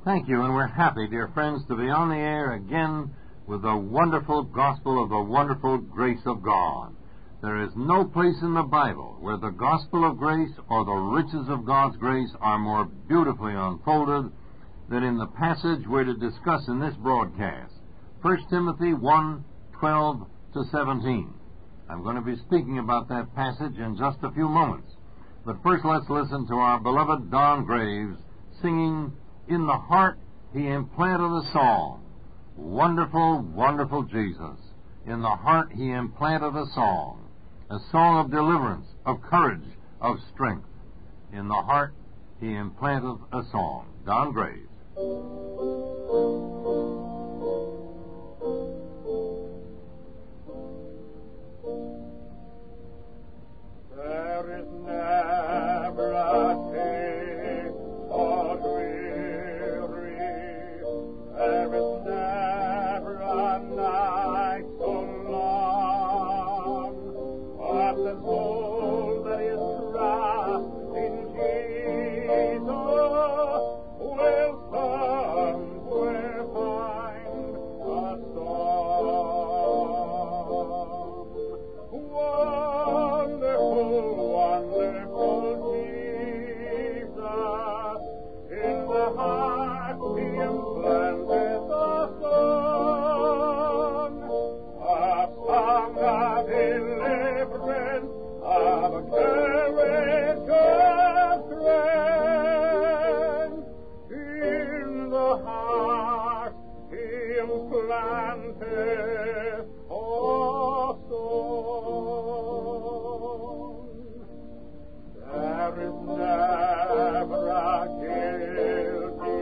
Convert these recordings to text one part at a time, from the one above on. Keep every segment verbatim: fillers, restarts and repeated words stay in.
Thank you, and we're happy, dear friends, to be on the air again with the wonderful gospel of the wonderful grace of God. There is no place in the Bible where the gospel of grace or the riches of God's grace are more beautifully unfolded than in the passage we're to discuss in this broadcast, First Timothy one, twelve to seventeen. I'm going to be speaking about that passage in just a few moments. But first let's listen to our beloved Don Graves singing, "In the Heart He Implanted a Song." Wonderful, wonderful Jesus. In the heart He implanted a song, a song of deliverance, of courage, of strength. In the heart He implanted a song. Don Graves. There is never a day or weary, there is never a night so long, but the soul that is trust in Jesus will somewhere find a song. Wonderful, wonderful Jesus, in the heart He implanted the song, a song of deliverance, of courage, of strength. In the heart He implanted a song. There is never a guilty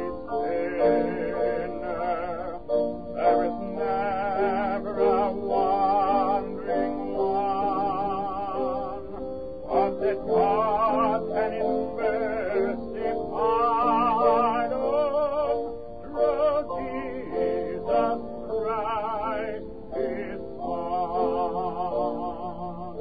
sinner, there is never a wandering one, but that God can in mercy pardon through Jesus Christ His Son.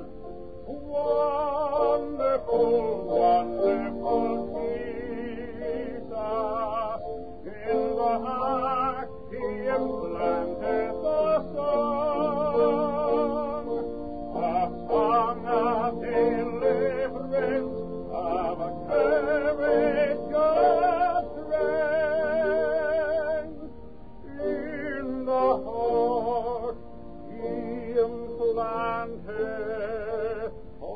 Wonderful, wonderful Jesus, in the heart He implanted the song, a song of deliverance, of courage, of strength. In the heart He implanted a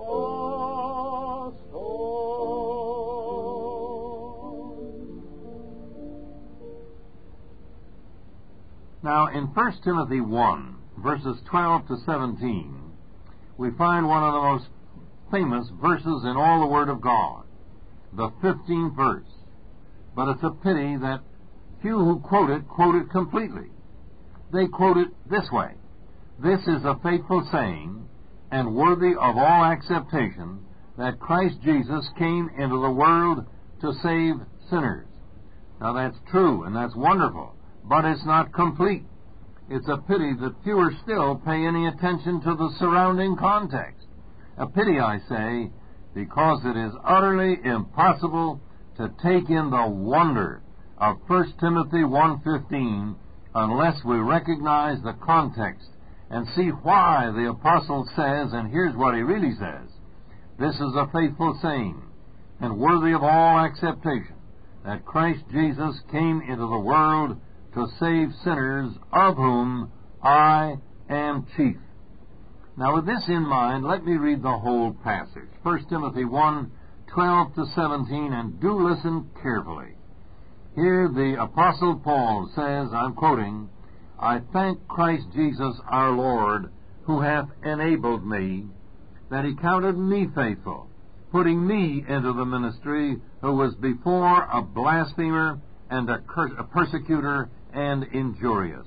Now, in First Timothy one, verses twelve to seventeen, we find one of the most famous verses in all the Word of God, the fifteenth verse. But it's a pity that few who quote it quote it completely. They quote it this way: "This is a faithful saying, and worthy of all acceptation, that Christ Jesus came into the world to save sinners." Now that's true, and that's wonderful, but it's not complete. It's a pity that fewer still pay any attention to the surrounding context. A pity, I say, because it is utterly impossible to take in the wonder of First Timothy one fifteen unless we recognize the context and see why the apostle says, and here's what he really says: "This is a faithful saying, and worthy of all acceptation, that Christ Jesus came into the world to save sinners, of whom I am chief." Now, with this in mind, let me read the whole passage, First Timothy one, twelve to seventeen, and do listen carefully. Here the Apostle Paul says, I'm quoting, "I thank Christ Jesus our Lord, who hath enabled me, that He counted me faithful, putting me into the ministry, who was before a blasphemer and a, cur- a persecutor and injurious.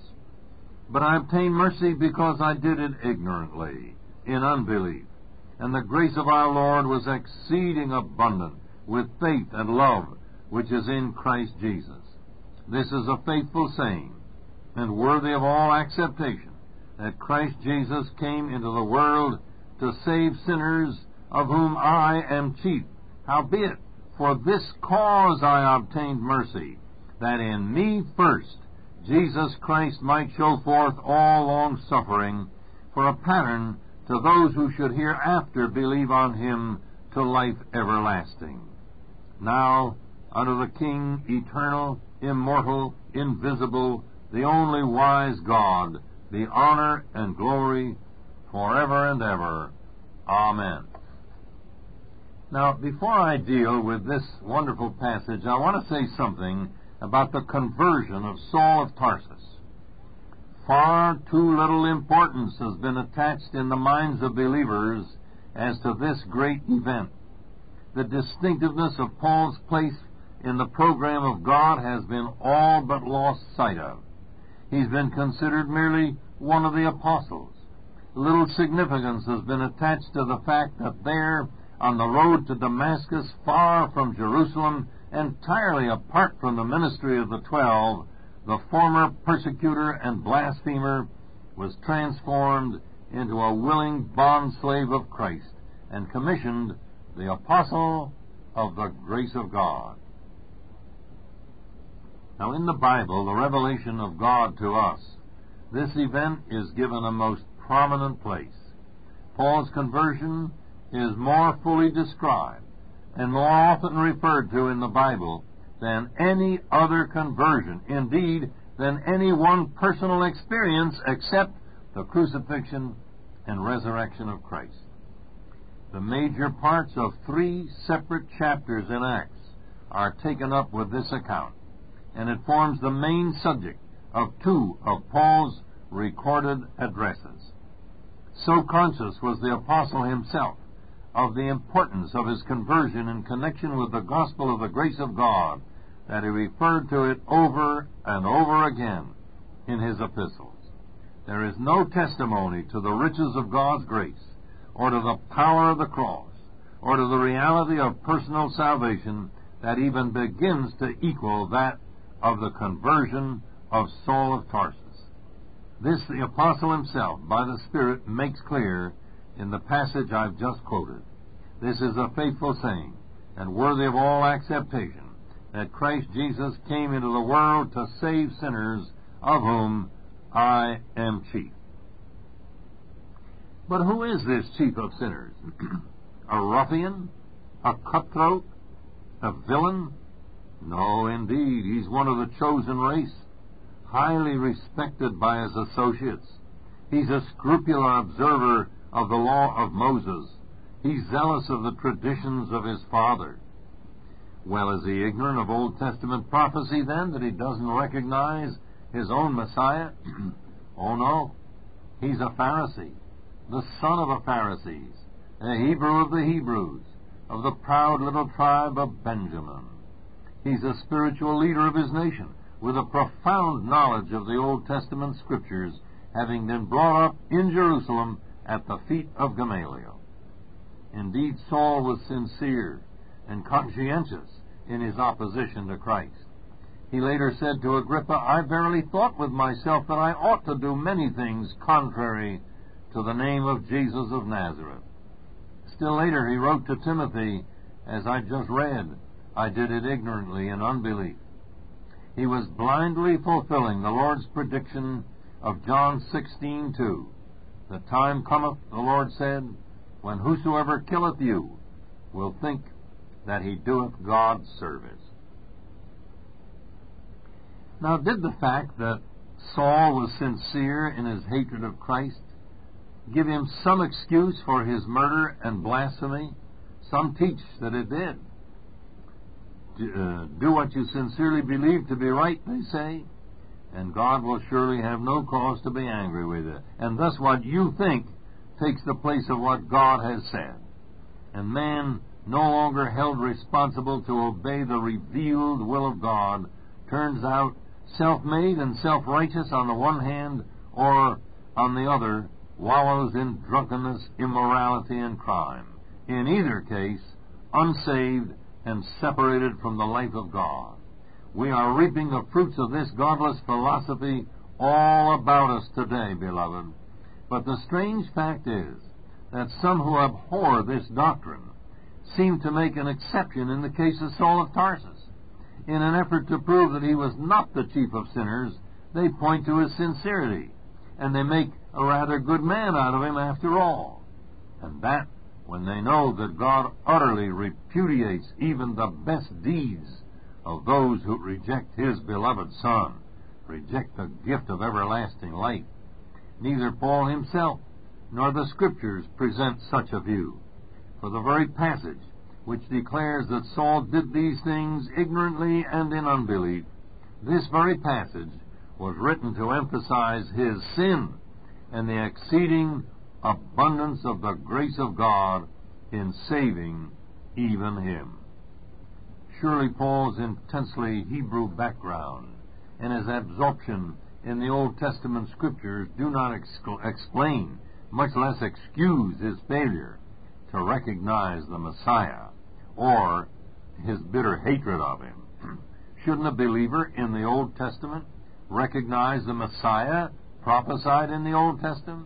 But I obtained mercy because I did it ignorantly, in unbelief. And the grace of our Lord was exceeding abundant with faith and love, which is in Christ Jesus. This is a faithful saying, and worthy of all acceptation, that Christ Jesus came into the world to save sinners, of whom I am chief. Howbeit, for this cause I obtained mercy, that in me first Jesus Christ might show forth all long-suffering, for a pattern to those who should hereafter believe on him to life everlasting. Now, unto the King, eternal, immortal, invisible, the only wise God, be honor and glory forever and ever. Amen. Now, before I deal with this wonderful passage, I want to say something about the conversion of Saul of Tarsus. Far too little importance has been attached in the minds of believers as to this great event. The distinctiveness of Paul's place in the program of God has been all but lost sight of. He's been considered merely one of the apostles. Little significance has been attached to the fact that there, on the road to Damascus, far from Jerusalem, entirely apart from the ministry of the twelve, the former persecutor and blasphemer was transformed into a willing bondslave of Christ and commissioned the apostle of the grace of God. Now, in the Bible, the revelation of God to us, this event is given a most prominent place. Paul's conversion is more fully described and more often referred to in the Bible than any other conversion, indeed, than any one personal experience except the crucifixion and resurrection of Christ. The major parts of three separate chapters in Acts are taken up with this account, and it forms the main subject of two of Paul's recorded addresses. So conscious was the apostle himself of the importance of his conversion in connection with the gospel of the grace of God that he referred to it over and over again in his epistles. There is no testimony to the riches of God's grace, or to the power of the cross, or to the reality of personal salvation that even begins to equal that of the conversion of Saul of Tarsus. This the apostle himself, by the Spirit, makes clear in the passage I've just quoted. This is a faithful saying, and worthy of all acceptation, that Christ Jesus came into the world to save sinners, of whom I am chief. But who is this chief of sinners? A ruffian? A cutthroat? A villain? No, indeed, he's one of the chosen race, highly respected by his associates. He's a scrupular observer of the law of Moses. He's zealous of the traditions of his father. Well, is he ignorant of Old Testament prophecy, then, that he doesn't recognize his own Messiah? Oh, no. He's a Pharisee, the son of the Pharisees, a Hebrew of the Hebrews, of the proud little tribe of Benjamin. He's a spiritual leader of his nation, with a profound knowledge of the Old Testament Scriptures, having been brought up in Jerusalem at the feet of Gamaliel. Indeed, Saul was sincere and conscientious in his opposition to Christ. He later said to Agrippa, I verily thought with myself that I ought to do many things contrary to the name of Jesus of Nazareth. Still later he wrote to Timothy, as I just read, I did it ignorantly in unbelief. He was blindly fulfilling the Lord's prediction of John sixteen two. The time cometh, the Lord said, when whosoever killeth you will think that he doeth God's service. Now, did the fact that Saul was sincere in his hatred of Christ give him some excuse for his murder and blasphemy? Some teach that it did. Uh, do what you sincerely believe to be right, they say, and God will surely have no cause to be angry with it. And thus what you think takes the place of what God has said. And man, no longer held responsible to obey the revealed will of God, turns out self-made and self-righteous on the one hand, or on the other, wallows in drunkenness, immorality, and crime. In either case, unsaved and separated from the life of God. We are reaping the fruits of this godless philosophy all about us today, beloved. But the strange fact is that some who abhor this doctrine seem to make an exception in the case of Saul of Tarsus. in an effort to prove that he was not the chief of sinners, they point to his sincerity, and they make a rather good man out of him after all. And that, when they know that God utterly repudiates even the best deeds of those who reject his beloved Son, reject the gift of everlasting life. Neither Paul himself nor the Scriptures present such a view. For the very passage which declares that Saul did these things ignorantly and in unbelief, this very passage was written to emphasize his sin and the exceeding abundance of the grace of God in saving even him. Surely Paul's intensely Hebrew background and his absorption in the Old Testament Scriptures do not ex- explain, much less excuse, his failure to recognize the Messiah or his bitter hatred of him. Shouldn't a believer in the Old Testament recognize the Messiah prophesied in the Old Testament?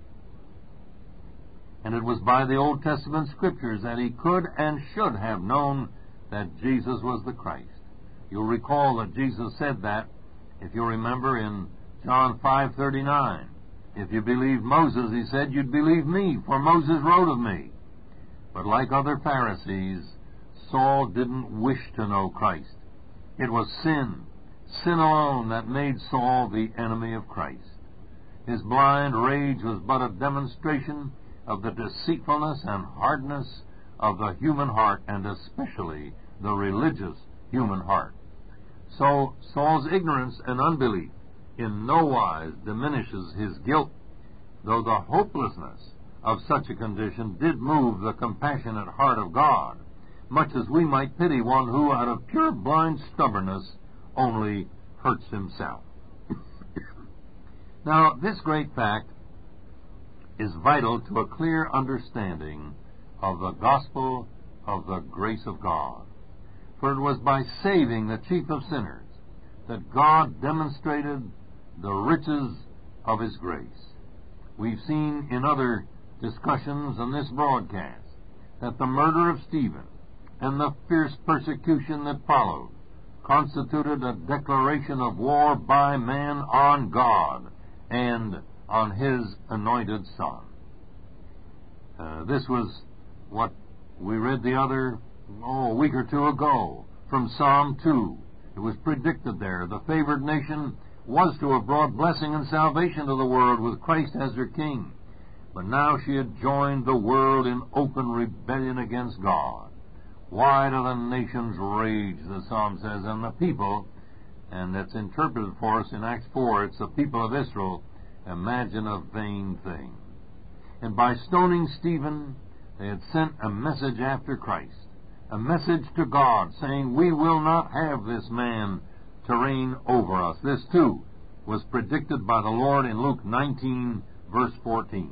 And it was by the Old Testament Scriptures that he could and should have known that Jesus was the Christ. You'll recall that Jesus said that, if you remember, in John five thirty-nine. If you believed Moses, he said, you'd believe me, for Moses wrote of me. But like other Pharisees, Saul didn't wish to know Christ. It was sin, sin alone, that made Saul the enemy of Christ. His blind rage was but a demonstration of the deceitfulness and hardness of the human heart, and especially the religious human heart. So Saul's ignorance and unbelief in no wise diminishes his guilt, though the hopelessness of such a condition did move the compassionate heart of God, much as we might pity one who, out of pure blind stubbornness, only hurts himself. Now, this great fact is vital to a clear understanding of the gospel of the grace of God. For it was by saving the chief of sinners that God demonstrated the riches of his grace. We've seen in other discussions in this broadcast that the murder of Stephen and the fierce persecution that followed constituted a declaration of war by man on God and on his anointed Son. Uh, this was what we read the other, oh, a week or two ago from Psalm two. It was predicted there. The favored nation was to have brought blessing and salvation to the world with Christ as her king. But now she had joined the world in open rebellion against God. Why do the nations rage, the Psalm says, and the people, and it's interpreted for us in Acts four, it's the people of Israel, imagine a vain thing. And by stoning Stephen, they had sent a message after Christ, a message to God saying, we will not have this man to reign over us. This, too, was predicted by the Lord in Luke nineteen, verse fourteen.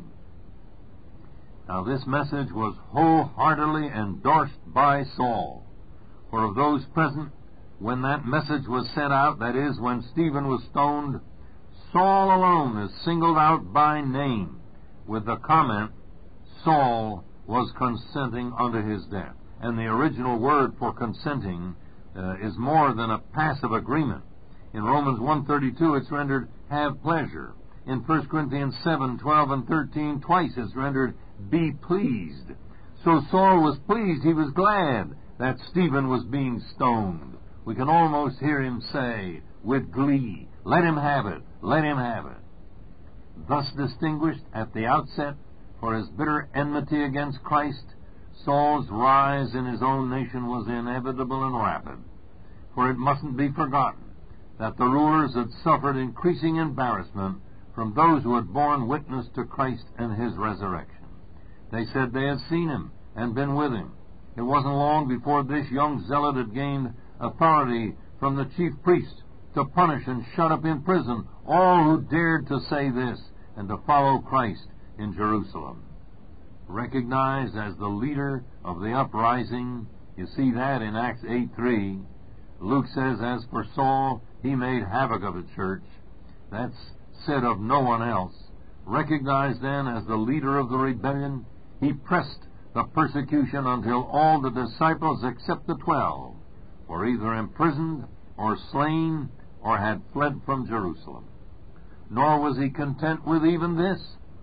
Now, this message was wholeheartedly endorsed by Saul. For of those present, when that message was sent out, that is, when Stephen was stoned, Saul alone is singled out by name with the comment, Saul was consenting unto his death. And the original word for consenting uh, is more than a passive agreement. In Romans one thirty-two, it's rendered, have pleasure. In First Corinthians seven, twelve, and thirteen, twice it's rendered, be pleased. So Saul was pleased, he was glad that Stephen was being stoned. We can almost hear him say, with glee, let him have it, let him have it. Thus distinguished at the outset for his bitter enmity against Christ, Saul's rise in his own nation was inevitable and rapid. For it mustn't be forgotten that the rulers had suffered increasing embarrassment from those who had borne witness to Christ and his resurrection. They said they had seen him and been with him. It wasn't long before this young zealot had gained authority from the chief priest to punish and shut up in prison all who dared to say this and to follow Christ in Jerusalem. Recognized as the leader of the uprising, you see that in Acts eight three. Luke says, as for Saul, he made havoc of the church. That's said of no one else. Recognized then as the leader of the rebellion, he pressed the persecution until all the disciples except the twelve were either imprisoned or slain or had fled from Jerusalem. Nor was he content with even this.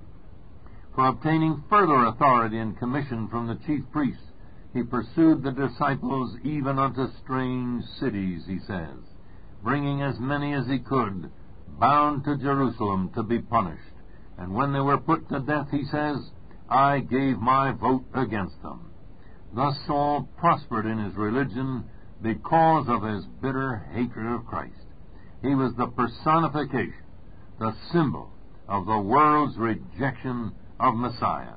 For obtaining further authority and commission from the chief priests, he pursued the disciples even unto strange cities, he says, bringing as many as he could, bound to Jerusalem to be punished. And when they were put to death, he says, I gave my vote against them. Thus Saul prospered in his religion because of his bitter hatred of Christ. He was the personification, the symbol of the world's rejection of Messiah.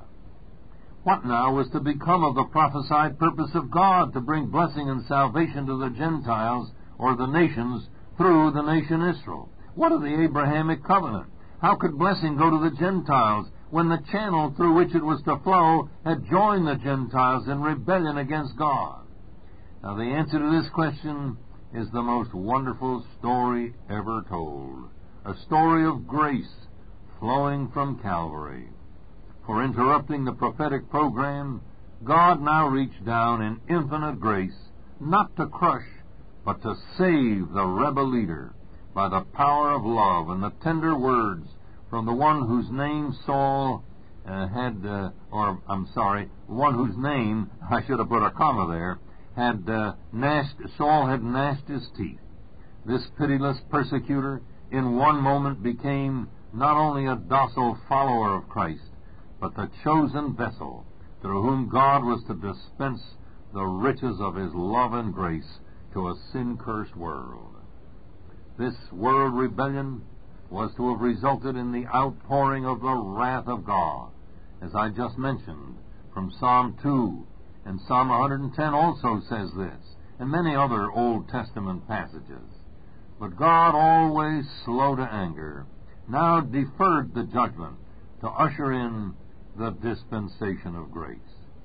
What now was to become of the prophesied purpose of God to bring blessing and salvation to the Gentiles or the nations through the nation Israel? What of the Abrahamic covenant? How could blessing go to the Gentiles when the channel through which it was to flow had joined the Gentiles in rebellion against God? Now, the answer to this question is the most wonderful story ever told, a story of grace flowing from Calvary. For interrupting the prophetic program, God now reached down in infinite grace, not to crush, but to save the rebel leader by the power of love and the tender words from the one whose name Saul uh, had, uh, or I'm sorry, one whose name, I should have put a comma there, had uh, gnashed, Saul had gnashed his teeth. This pitiless persecutor in one moment became not only a docile follower of Christ, but the chosen vessel through whom God was to dispense the riches of his love and grace to a sin-cursed world. This world rebellion was to have resulted in the outpouring of the wrath of God, as I just mentioned, from Psalm two, and Psalm one hundred ten also says this, and many other Old Testament passages. But God, always slow to anger, now deferred the judgment to usher in the dispensation of grace.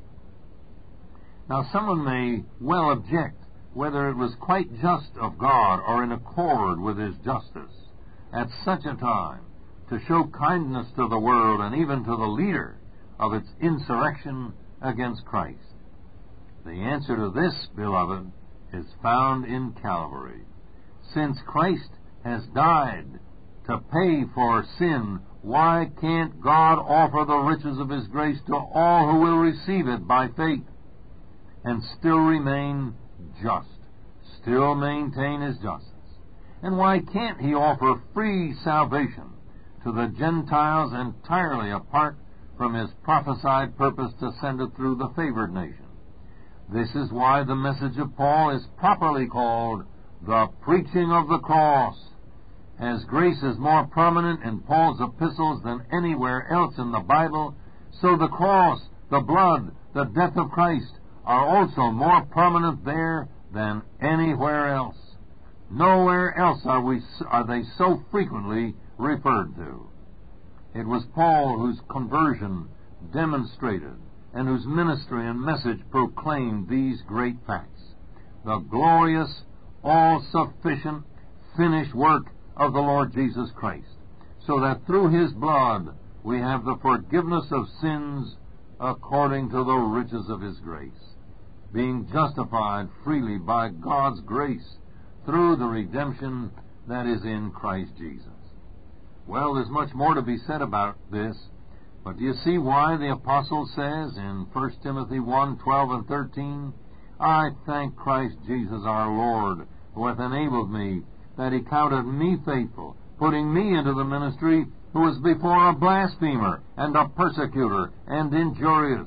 Now, someone may well object whether it was quite just of God or in accord with his justice at such a time to show kindness to the world and even to the leader of its insurrection against Christ. The answer to this, beloved, is found in Calvary. Since Christ has died to pay for sin, why can't God offer the riches of his grace to all who will receive it by faith and still remain just, still maintain his justice? And why can't he offer free salvation to the Gentiles entirely apart from his prophesied purpose to send it through the favored nation? This is why the message of Paul is properly called the preaching of the cross. As grace is more prominent in Paul's epistles than anywhere else in the Bible, so the cross, the blood, the death of Christ are also more prominent there than anywhere else. Nowhere else are we are they so frequently referred to. It was Paul whose conversion demonstrated and whose ministry and message proclaimed these great facts: the glorious, all-sufficient, finished work of the Lord Jesus Christ, so that through his blood we have the forgiveness of sins according to the riches of his grace, being justified freely by God's grace through the redemption that is in Christ Jesus. Well, there's much more to be said about this, but do you see why the apostle says in First Timothy one, twelve and thirteen, I thank Christ Jesus our Lord, who hath enabled me, that he counted me faithful, putting me into the ministry, who was before a blasphemer and a persecutor and injurious.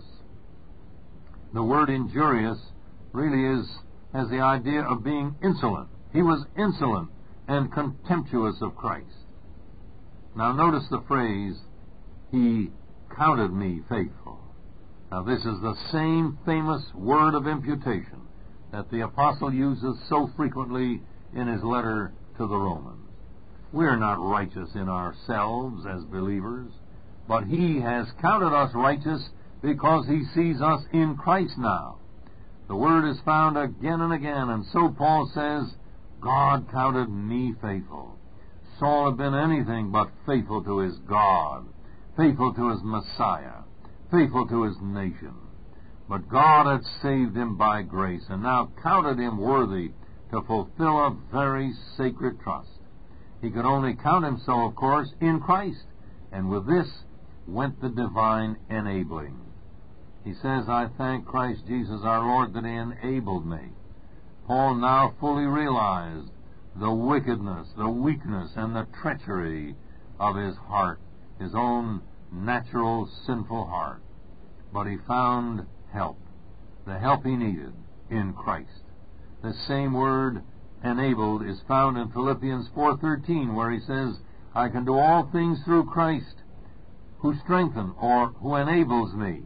The word injurious really is has the idea of being insolent. He was insolent and contemptuous of Christ. Now notice the phrase, he counted me faithful. Now this is the same famous word of imputation that the apostle uses so frequently in his letter to the Romans. We are not righteous in ourselves as believers, but he has counted us righteous because he sees us in Christ now. The word is found again and again, and so Paul says, God counted me faithful. Saul had been anything but faithful to his God, faithful to his Messiah, faithful to his nation. But God had saved him by grace and now counted him worthy to fulfill a very sacred trust. He could only count himself, of course, in Christ, and with this went the divine enabling. He says, I thank Christ Jesus our Lord that He enabled me. Paul now fully realized the wickedness, the weakness, and the treachery of his heart, his own natural sinful heart. But he found help, the help he needed in Christ. The same word, enabled, is found in Philippians four thirteen, where he says, I can do all things through Christ, who strengthens or who enables me.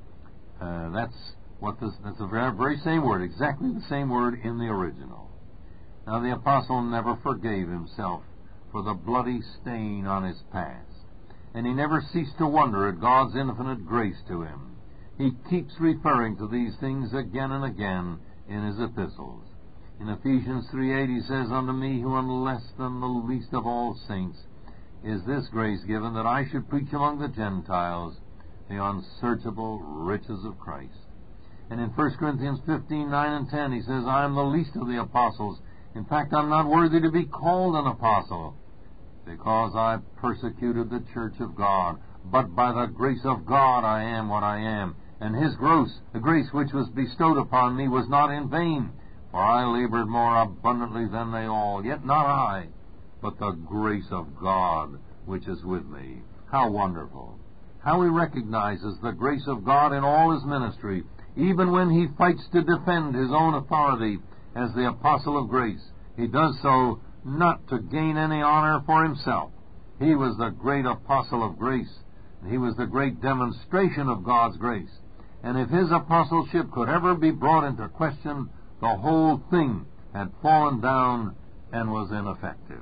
Uh, that's what this, that's the very, very same word, exactly the same word in the original. Now, the apostle never forgave himself for the bloody stain on his past, and he never ceased to wonder at God's infinite grace to him. He keeps referring to these things again and again in his epistles. In Ephesians three eight, he says, Unto me, who am less than the least of all saints, is this grace given, that I should preach among the Gentiles the unsearchable riches of Christ. And in First Corinthians fifteen nine and ten, he says, I am the least of the apostles. In fact, I'm not worthy to be called an apostle, because I persecuted the church of God. But by the grace of God I am what I am. And His grace, the grace which was bestowed upon me, was not in vain. For I labored more abundantly than they all. Yet not I, but the grace of God which is with me. How wonderful! How he recognizes the grace of God in all his ministry, even when he fights to defend his own authority as the apostle of grace. He does so not to gain any honor for himself. He was the great apostle of grace. He was the great demonstration of God's grace. And if his apostleship could ever be brought into question, the whole thing had fallen down and was ineffective.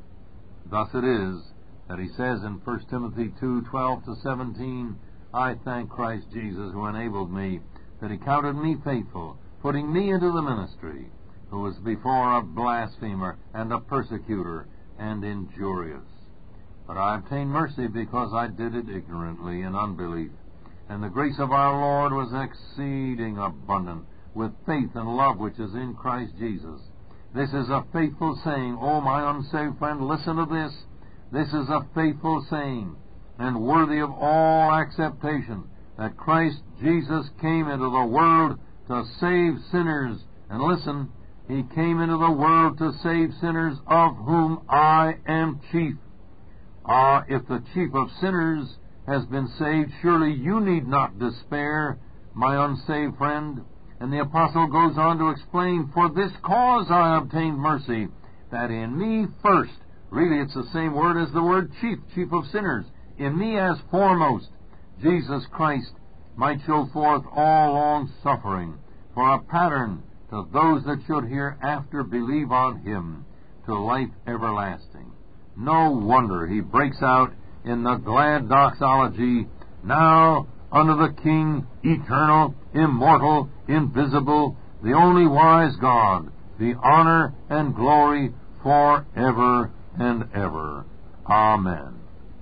Thus it is that he says in First Timothy two twelve to seventeen, I thank Christ Jesus who enabled me, that He counted me faithful, putting me into the ministry, who was before a blasphemer and a persecutor and injurious. But I obtained mercy because I did it ignorantly in unbelief. And the grace of our Lord was exceeding abundant, with faith and love which is in Christ Jesus. This is a faithful saying. O my unsaved friend, listen to this. This is a faithful saying, and worthy of all acceptation, that Christ Jesus came into the world to save sinners. And listen, He came into the world to save sinners, of whom I am chief. Ah, if the chief of sinners has been saved, surely you need not despair, my unsaved friend. And the apostle goes on to explain, For this cause I obtained mercy, that in me first, really it's the same word as the word chief, chief of sinners, in me as foremost, Jesus Christ might show forth all long suffering, for a pattern to those that should hereafter believe on Him, to life everlasting. No wonder he breaks out in the glad doxology, Now unto the King, eternal, immortal, invisible, the only wise God, the honor and glory forever and ever. Amen.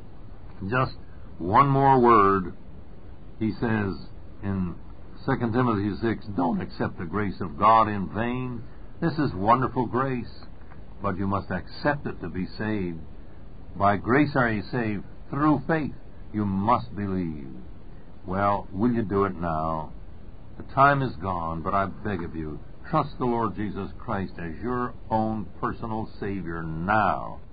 Just one more word. He says in Second Timothy six, don't accept the grace of God in vain. This is wonderful grace, but you must accept it to be saved. By grace are you saved, through faith. You must believe. Well, will you do it now? The time is gone, but I beg of you, trust the Lord Jesus Christ as your own personal Savior now.